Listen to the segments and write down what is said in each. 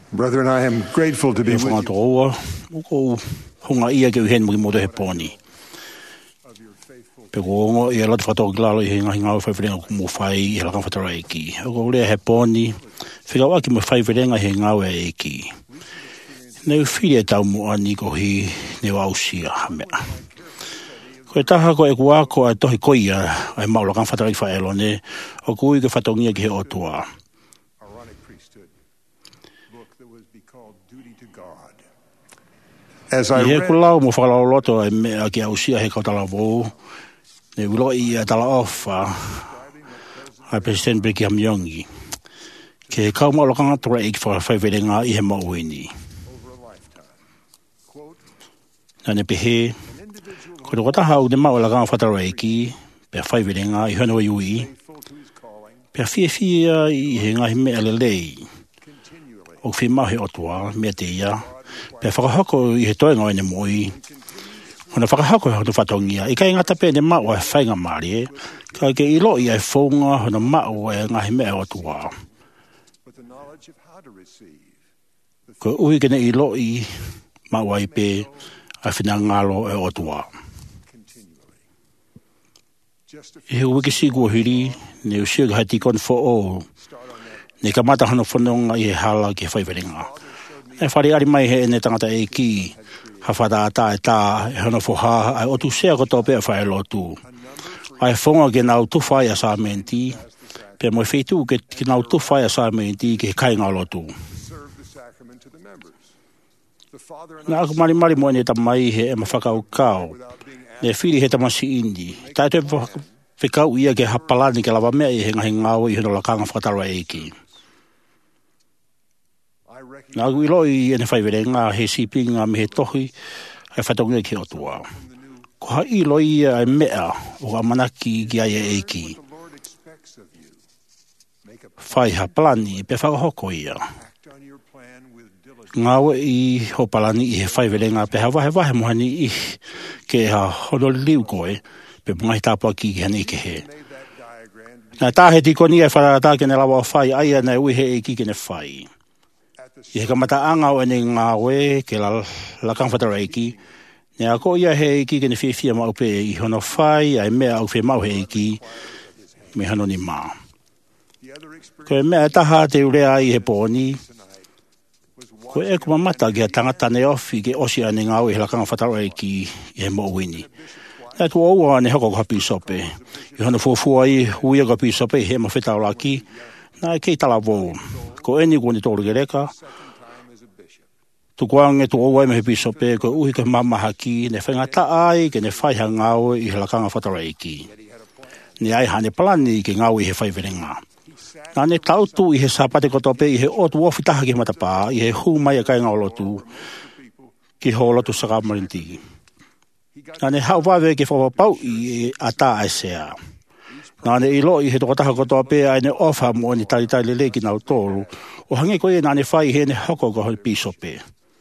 Brethren, I am grateful to be with you. Ko honga ia ke hen mo mo de poni. Pe ko ia lot fato glalo i nga fa frenga mo fai ia ka fatara iki. Ko le he poni. Figa wa ki mo fai frenga he nga we iki. Ne fili ta mo ani ko hi ne wa usia me. Ko taha ko e kua ko a tohi koia ai maula kan fatara i fa elone o kui ke fatongia ki he otua. As I He read, kulau mo whakalao loto ai me a ki ausia he kautala vou. Ne ulo i a tala ofa ai President Breki Hamiongi. Ke kau maula kanga tora eik whawhaiwerenga i he mauini. Nane pehe, ko te kota hau ne maula kanga whatara eiki, pe whaiwerenga i hana iui, pe fia i he ngahi mea lelei. O whi mahe otua, mea te ia, pe whakahako i he toenga ene moi. Hona whakahako he hono whatongia. I kai ngata pe ne mao e whainga marie. Ka ke ilo i ai whaunga hona mao e ngahi mea otua. Ko ui kene ilo i mao ai pe a whina ngalo e otua. I he wiki sigu hiri, ne usiag hati kon fo o. Ne ka mata hana whanonga i he hala ki he whaiweringa. E whare ari mai he ene tangata e ki, ha whata ata e tā, e hana whoha, ai otu sea koto pe a whae lotu. Ai whonga ke nau tuwhai a sa menti, pe moi whetu ke nau tuwhai a sa menti ke he kai ngā lotu. Nā aku mari mo ene tamai he e mawhakau kau, ne whiri he tamasi indi. Tātou whekau ia ke hapalani ke lawa mea i he ngahi ngāo i hana lakanga whakatara e ki. Nā aku ilo i ene whaiwerenga he sipinga me he tohi ai whatongia ki otua. Ko ha ilo i ai mea o ka manaki ki ai e ki. Whai ha plani pe whakahoko ia. Ngāwe i ho palani i he whaiwerenga pe ha wahe mohani i ke ha honoli liu koe pe mungahi tāpua ki hane i ke he. Nā tā he tikoni ai wharata ke ne lawa o whai ai ana ui he e ki ke ne whai. I he kamata anga o ene ngāwe ke la kang whatara eki. Ne ako ia he eki ke ne whiwhia mau pe i hono whai ai mea au whi mau he eki me hano ni mā. Ko e mea taha te urea i he pōni. Ko e kumamata ki a tangata ne ofi ke osi ane ngāwe he la kang whatara eki i he mōwini. Nā tu oua ne hoko ka pisope. I hono fuafua i huia ka pisope he mawheta o laki. Nā e kei tala vō. Ko eni kone tōru ke reka. Tu kuange tu oai me he pisope ko uhi ke mama haki ne whengata ai ke ne whaiha ngāo i he lakanga whatara eki. Ne ai hane plani ke ngāo i he whaiwerenga. Nā ne tautu i he sapate kotope i he otu ofi taha ki he matapā i he hu mai a kai ngāo lotu ki ho lotu sakamarinti. Nā ne hau wawe ke whawapau i a tā ai sea. Nā ne ilo i he tokotaha kotoa pe ai ne ofa mo ni tali le ki nau tōru. O hange koe nā ne whai he ne hoko ko hoi pisope.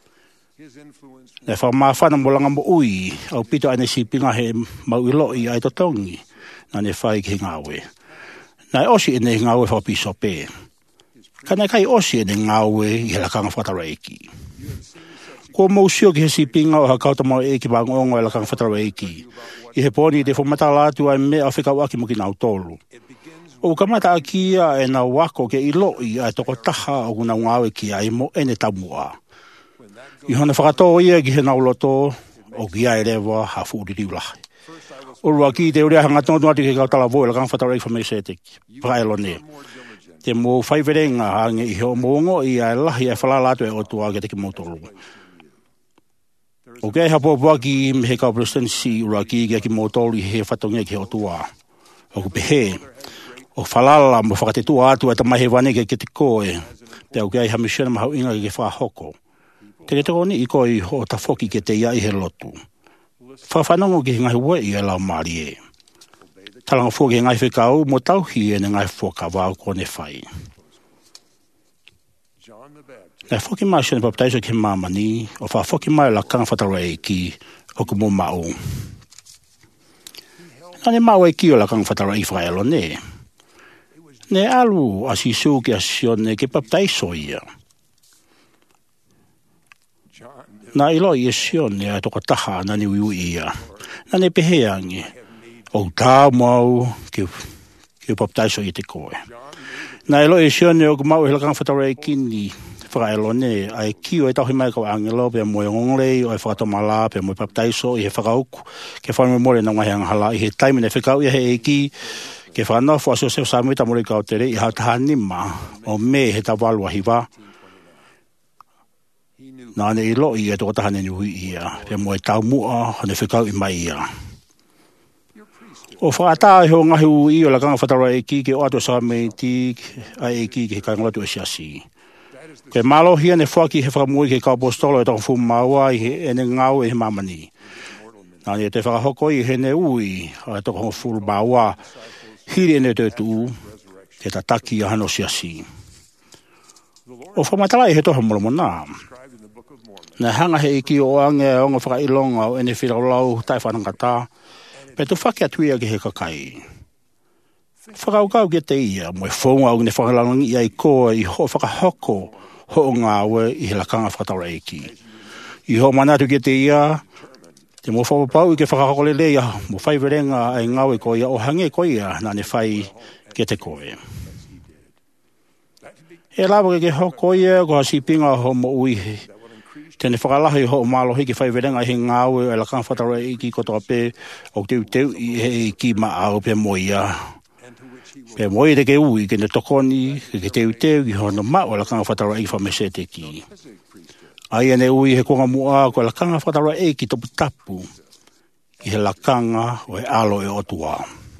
Ne wha mawhana mo langa mo ui au pito ai ne sipinga he mau ilo i ai totongi. Nā ne whai ki he ngāwe. Nā e osi e ne ngāwe wha pisope. Ka nei kai osi e ne ngāwe i he lakanga whatara eki. Ko mausio ki he sipinga o ha kauta mau eki wa ngongo e lakanga whatara eki. I he pōni te whamata lātu ai mea a whikau aki mo ki nau tōru. O kamata akia e nā wako ke ilo i ai toko taha o kuna ngāwe ki ai mo ene tamua. I hana whakatō ia ki he nau loto o ki ai rewa ha fuuriri ulahi. O rua ki te urea hanga tōntu ati ke kautala voi la kang whatara i whamesete praelo ne. Te mō whaiwerenga hange i he o mōngo i ai lahi ai whalalatu e otua ke te ki mōtoro. O kei hapopua ki me he kau presidency ura ki ki mōtoro i he whatongia ki he otua. O ku pehe, o whalala mo whakatetua atu e tamahe wane ke te koe, te au kei hamishena mahau inga ke whahoko. Te te koni i koe i ho tafoki ke te ia i he lotu. Whawhanongo ki he ngahi ue i e lau maari e. Talanga fua ki he ngai whikau, mo tauhi e ne ngai fua ka wau kone whai. Nai whoki mai sione papataiso ki he mamani, o wha whoki mai la kanga whatara e ki o ku mō mau. Nane mau e ki o la kanga whatara i whaelo ne. Ne alu a sisu ki a sione ki papataiso ia. Na ilo i sione a toka taha na ni ui ia. Na ne peheangi. O tā mau ke baptaiso i te koe. Na ilo i sione o kumau he lakanga whatara e kini whakaelone ai ki o e tauhi mai kau angelo pe moe ngonglei o e whakatomala pe moe baptaiso i he whakauku ke whanui more na ngahi anghala i he taimi ne whikau i he eki ke whanau aso seo samui ta more kau tere i hautahani ma o me he tawalu ahiwa. Nā ne ilo i e toko tahane ni hui ia, pe moe tau mua, hane whikau i mai ia. O whakata e ho ngahi ui o lakanga whatara e ki ke o ato sa me ti a e ki ke kaingalatu e siasi. Ke malo hia ne whaki he whakamui ke kaupostolo e toko fu maua i he ene ngau e he mamani. Nā ne te whakahoko i he ne ui, a toko fu maua, hiri ene te tu, ke tataki a hano siasi. O whamatala i he toha molomo nā. Na hanga he iki o ange o ngā whakailonga o ene whiraulau tai whanangata, pe tu whake atuia ki he kakai. Whakaukau ke te ia, mo e whaunga o ne whakalangi i ai koa i ho whakahoko ho o ngā ue i he lakanga whakataura eki. I ho manatu ke te ia, te mo whapapau i ke whakahoko lele ia, mo whaiverenga ai ngau e koa ia o hange koa ia na ne whai ke te koe. E lawa ke hoko ia, ko ha sipinga ho mo ui tene whakalahi ho o malohi ke whaiverenga he ngāwe e lakanga whatara e ki kotoa pe o teu i he ki maau pe moia. Pe moia te ke ui ke ne tokoni ke teu ki hono mao e lakanga whatara e ki whamese te ki. Ai ane ui he konga mua ko e lakanga whatara e ki topu tapu i he lakanga o e alo e otua.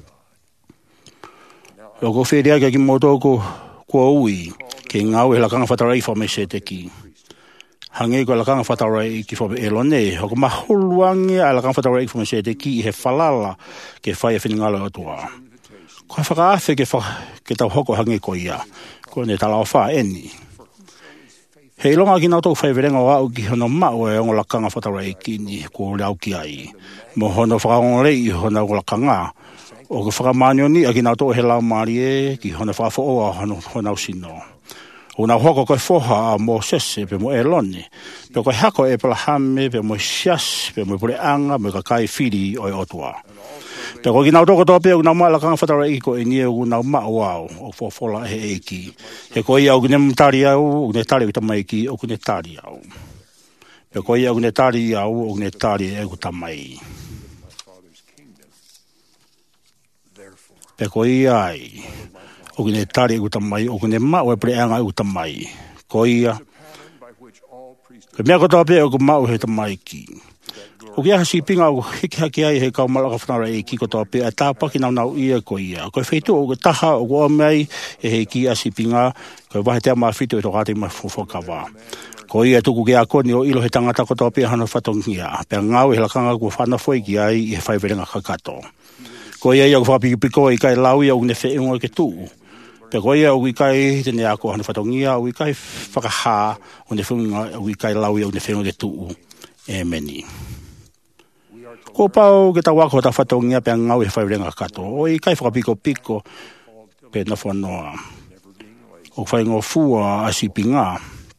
O ko whiria ke ki motoko kua ui ke ngāwe he lakanga whatara e ki whamese te ki. Hange ko lakanga whatara i ki whape elone, hoko mahuluangi a lakanga whatara i ki whamese te ki i he whalala ke whai e whiningala atua. Ko whakaafe ke tau hoko hange ko ia, ko ne tala o wha eni. Hei longa ki nau tau whaiverenga o au ki hono mao e ongo lakanga whatara i ki ni ko leau ki ai. Mo hono whakangolei i hono lakanga, o ke whakamanioni ni a ki nau tau he lau maari e ki hono whafo oa hono sino. O nā hoko koe whoha a mō sese pe mo e lone. Pe koe hako e palahame, pe mo sias, pe mo pure anga, me ka kai whiri o e otua. Pe koe ki nau toko tope o nau maa lakanga whatara i ko e nie o nau maa wau o whofola he eiki. He koe ia o kune mtari au, o kune tari o tamai ki, o kune tari au. Pe koe ia o kune tari au, o kune tari e ku tamai. Pe koe ia ai. O kune tari e utamai, o kune mau e preanga e utamai. Ko ia. Ke mea kotoa pe o ku mau he tamai ki. O kia hasi pinga o hiki ai he kau malaka whanara e ki kotoa pe, a tāpaki nau ia ko ia. Ko e whaitu o ke taha o kua mei e he ki hasi pinga, ko e wahe tea maa whitu e tō kate mai whakawa. Ko ia tuku ke a koni o ilo he tangata kotoa pe hana whatongia. Pe ngau e lakanga kua whana whoi ki ai i he whaiverenga kakato. Ko ia ia ku whapikipiko i kai lau ia o ne wheengo ke tuu. Pe koe ia ui kai tene ako hana whatongia, ui kai whakaha o ne whunga, ui kai laui o ne whengo ke tuu. E meni. Ko pau ke tau ako ta whatongia pe ngau e whairenga kato. O i kai whakapiko pe na whanoa. O whaingo fua a sipinga.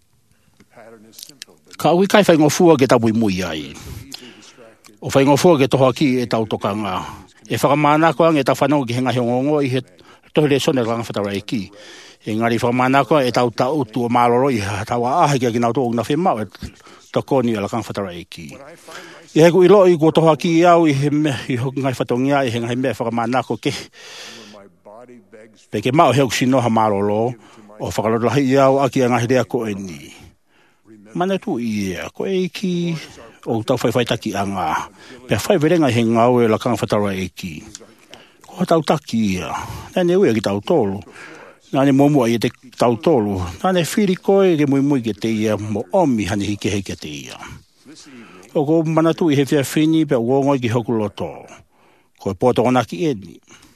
Ka ui kai whaingo fua ke tau mui ai. O whaingo fua ke toha ki e tau tokanga. E whakamanako ang e tau whanau ki henga hiongongo i he tohi le sone langa whatara e ki. E ngari whamanako e tau utu o maloro i tawa ahi ki nau tō ngā whemau e tokoni e lakanga whatara e ki. I heku ilo i kua toha ki au i he me i hoki ngai whatongia i he ngai mea whakamanako ke. Pe ke mau heku sinoha maloro o whakalotolahi i au aki a ngahi rea ko e ni. Mana tu i ea ko e ki o tau whaiwhaitaki a ngā. Pe whaiverenga he ngau e lakanga whatara e ki. Ko tau taki ia. Nane ui ki tau tolu. Nane momua i te tau tolu. Nane whiri koe ke mui ke te ia mo omi hani hike ke te ia. O ko manatu i he whia whini pe uongoi ki hoku loto. Ko e poto onaki eni.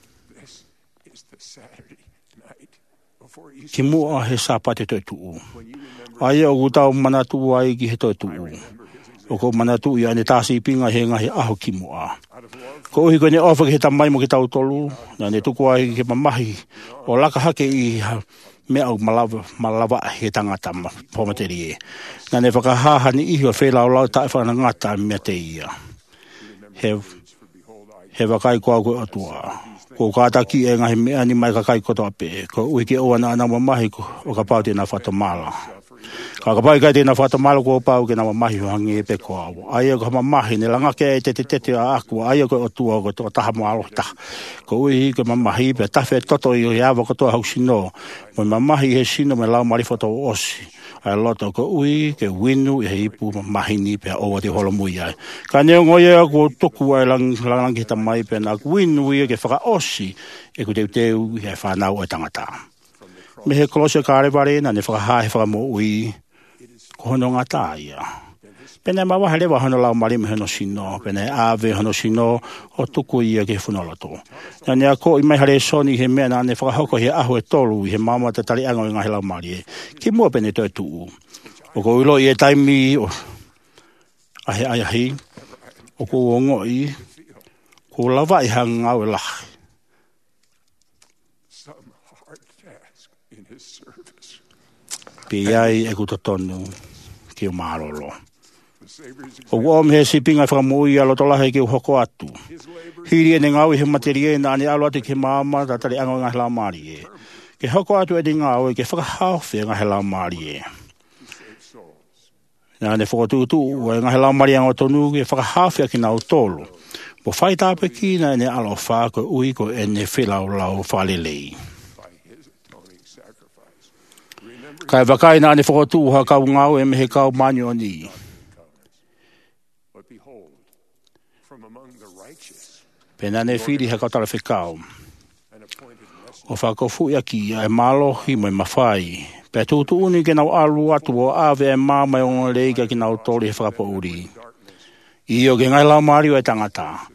Ki mua he sāpate toi tuu. Aia o tau manatu ai ki he toi tuu. O ko manatu i ane tāsi pinga he ngahi aho ki mua. Ko uhi koe ne ofa ki he tamai mo ki tau tolu, na ne tuku ai ke mamahi, o laka hake i me au malava he tangata pomateri e. Nā ne whakahahani ihi o whelau lau tae whanangata mea te ia. He wakai koa koe atua. Ko kātaki e ngahi mea ni mai kakai kotoa pe. Ko uike o ana mamahi o ka pau tēnā whatamala. Ka pai kai tēnā whatamala ko pau ke nā mamahi o hangi e pe koa au. Aia ko mamahi ne langake e te a aku. Aia ko atua ko toa taha mo alota. Ko uihi ko mamahi pe tawhe toto i o hiawa ko toa hausino. Mo mamahi he sino me lau marifoto o osi. Ai loto ko ui ke winu e ipu mahini pe o te holomui ai. Ka neo ngoia ko toku ai langi ta mai pe na winu i ke whaka osi e ku teu he whanau e tangata. Me he kolosea kāreware na ne whakahae whakamo ui ko hono ngata ia. Pene mawaha lewa hono lau mari me hono sino, pene ave hono sino o tuku ia ke whunoloto. Na ne ako i mai hare soni he mea na ne whakahoko he aho e tolu i he mama te tali ango i ngahe lau mari e. Ki mua pene toi tuu. O ko ilo i e taimi o ahe ayahi, o ko ongoi, ko lava i hanga o e lahi. Pe iai e kuta tonu ki o marolo. O om he sipinga whakamui alo tolahe ki o hoko atu. Hiri e ne ngau i he materie na ane alo atu ki mama ta tari ango ngahe lau mari e. Ke hoko atu e di ngau e ke whakahawhi ngahe lau mari e. Nā ne whakatutu e ngahe lau mari ango tonu ke whakahawhi a ki nau tolu. Mo whai tāpe ki na ene alo wha ko ui ko ene whilau lau whalelei. Kai wakai nā ne whakatu ha kau ngau e mehe kau manyo ni. Pena ne whiri ha kau tala whikau. O whakafu ia ki e malohi mai mawhai. Pea tūtu uni ke nau alu atu o ave e māmai o ngā leiga ki nau tori he whakapo uri. Iyo ke ngai lau mario e tangata.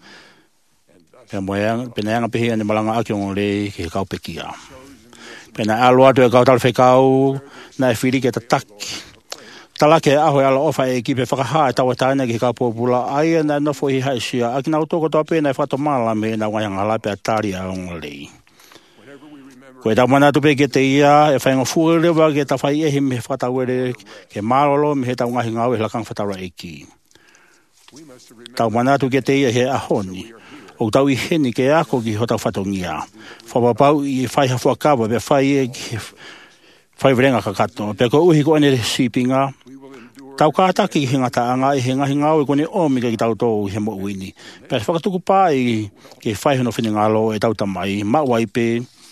Pena anga pehi ane malanga aki o ngā lei ke kau pekia. Pena alu atu e kau tala whikau. Na e whiri ke tataki. Talake aho e ala ofa e kipe whakaha e tawa taina ki ka pōpula. Aia na nofo hi haisia. Aki nau toko toa pēna e whatomala me na waianga lape a tari a ongalei. Ko e tau manatu pe ke te ia e whainga furewa ke ta whai ehi me whatawere ke marolo me he tau ngahi ngau e lakang whataura e ki. Tau manatu ke te ia he ahoni. O tau i heni ke ako ki hotau whatongia. Whapapau i whai hafuakawa pe whai e ki whai verenga kakato. Pe ko uhi ko ane sipinga. Tau kātaki he ngataanga i he ngahi ngau e kone omi ki tau tōu he mo uini. Pe whakatuku pā i ke whai hono whini ngalo e tau tamai. Mawai pe.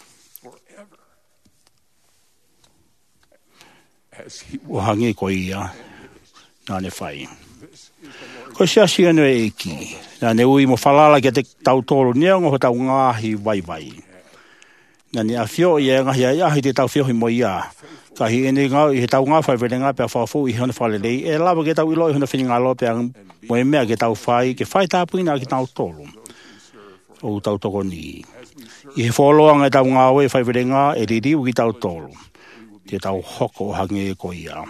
O hangi ko ia. Nā ne whai. Ko siasi anu e eki. Nā ne ui mo whalala ki te tau tōru neongo ho tau ngāhi vai. Nā ni a whio i e ngahi a iahi te tau whiohi mo ia. Ka hi ene ngau i he tau ngā whai vere ngā pia whafu i hona whalelei. E lawa ke tau ilo i hona whini ngā lo pia mo e mea ke tau whai. Ke whai tāpuina ki tau tōru. O tau toko ni. I he wholoanga e tau ngā oe whai vere ngā e ririu ki tau tōru. Te tau hoko hange ko ia.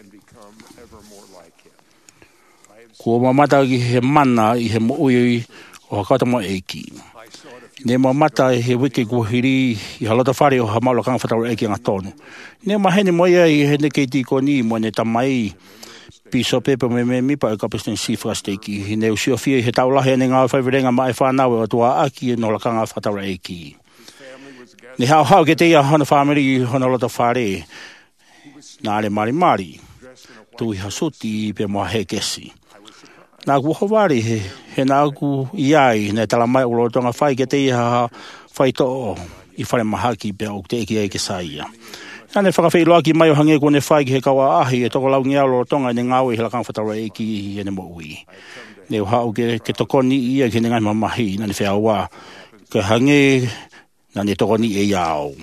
Kua mamata ki he mana i he moui o hakata mo eiki. Ne mamata i he wiki kuhiri i halota whare o hamalo kanga whataura eiki ngā tonu. Ne mahene moia i he nekei tiko ni mo ne tamai piso pepe me mipa e kapisten sifras teiki. I ne usio fia i he taulahe ane ngā whaivirenga mai whanau e tua aki e no la kanga whataura eiki. Ni hau ke te ia hana whamiri hana lota whare. Nā le mari. Tui hasuti pe mua he kesi. Nā ku hawari he nā ku iai ne tala mai ulo tonga whai ke te ia whai to'o i whare mahaki pe o te eki ke saia. Nā ne whakawhi loaki mai o hange kone whai ki he kawa ahi e toko lau ngia ulo tonga ne ngāu i he lakang whataura eki i ene mo ui. Ne hau ke tokoni ia ki ne ngai mamahi nā ne whea wā. Ke hange nā ne tokoni e iau.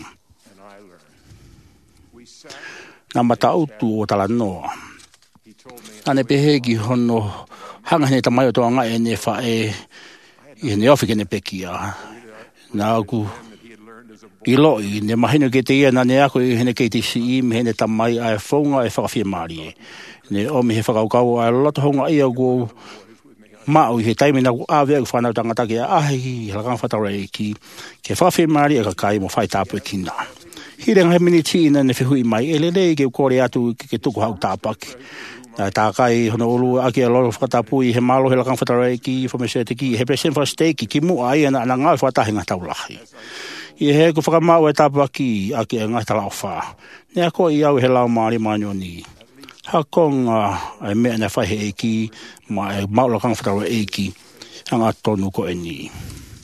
Nā matautu o tala noa. Nā ne pehe ki hono hanga hene tamai o toa ngā e ne whae i hene ofi ke ne pekia. Nā ku iloi, ne mahino ke te ia nā ne ako i hene kei te si me hene tamai a e whaunga e whakawhia maari e. Ne omi he whakaukau a loto honga ia ku mau i he taimi nā ku āwea ku whanau tangataki a ahi i halakanga whataura e ki ke whakawhia maari e ka kai mo whai tāpu e kina. Hirenga he miniti ina ne whihui mai, elele ke kore atu ke tuku hau tāpaki. Tā kai hono ulu aki a loro whakatapui he malo he lakang whatareiki, whamesete ki, he pesen whasteiki, ki mua ai ana ngā whatahinga taulahi. I he ko whakamau e tāpaki aki e ngai tala o wha. Nea ko I au he lau maari maanioni. Hakonga e mea ne whaihe eiki, ma e mau lakang whatareiki, hanga tonu ko e ni.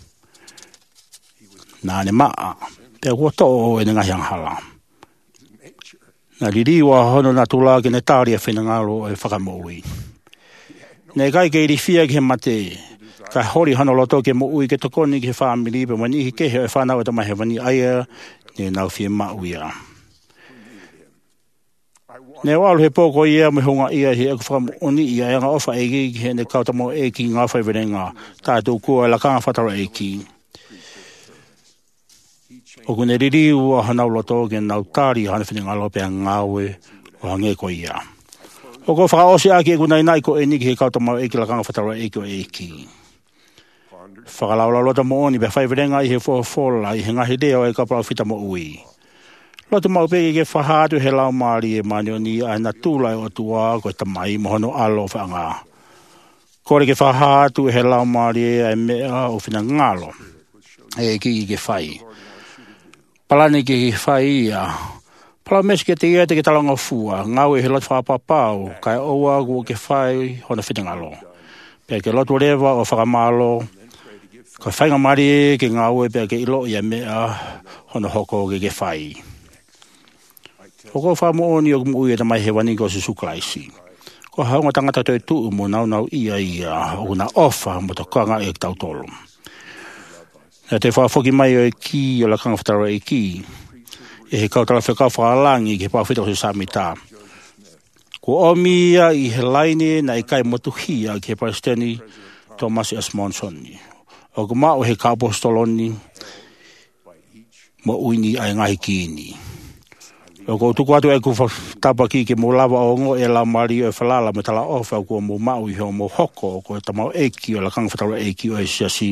Nā ne maa, pe kua to'o e ne ngahi anghala. Nā ririwa hono nā tula ke ne tāri a whenangalo e whakamoui. Ne kai ke irifia ke he mate, ka hori hano loto ke moui ke tokoni ke whaamiri, pe wani ke he whanau e tamahe wani aia, ne nau fie mauia. Ne walu he pōko ia me honga ia he aku whakamooni ia e ngā ofa egi he ne kautamo eki ngā whaiwerenga, tātou kua e lakanga whatara eki. O kune riri ua hanau loto ke nau tāri hana whenengalo pe a ngāwe o hange ko ia. O ko whakaosi aki e kunai nai ko e niki he kautamau eki lakanga whatara eki o eki. Whakalaula lota mo oni pe whaiwerenga I he whola I he ngahi reo e kapau whita mo ui. Lota mau peke ke whahatu he lau maari e manioni a na tūlai o tua ko e tamai mohono alo whanga. Kore ke whahatu he lau maari e mea o whina ngalo. E ki ke whai. Palani ke whai ia. Pala mesi ke te ia te ke talanga fua. Ngau e he lotu whapapau. Kai oua kua ke whai hona whitangalo. Pea ke lotu rewa o whakamalo. Kai whainga mari ke ngau e pea ke ilo ia mea hona hoko ke whai. Hoko whamooni o kumui e tamai he wani ko susukalaisi. Ko haunga tangata toi tuu mo nau ia o na ofa mo to kanga e tautolo. E te whaafoki mai o e ki o la kanga whatara e ki. E he kautala whekau whaalangi ke pāwhita o se samita. Ko omia I he laine na I kai motuhia ke Palestini Thomas S. Monsoni. O kuma o he kaapostoloni mo uini ai ngahi kiini. O ko tuku atu e ku tapaki ke mo lava o ngo e la mari o e whalala me tala ofa ko mo mau I ho mo hoko ko e tamau eki o la kanga whatara eki o e siasi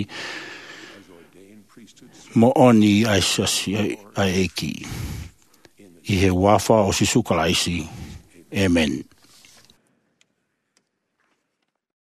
mo oni ai siasi ai eki. I he wafa o sisukalaisi. Amen.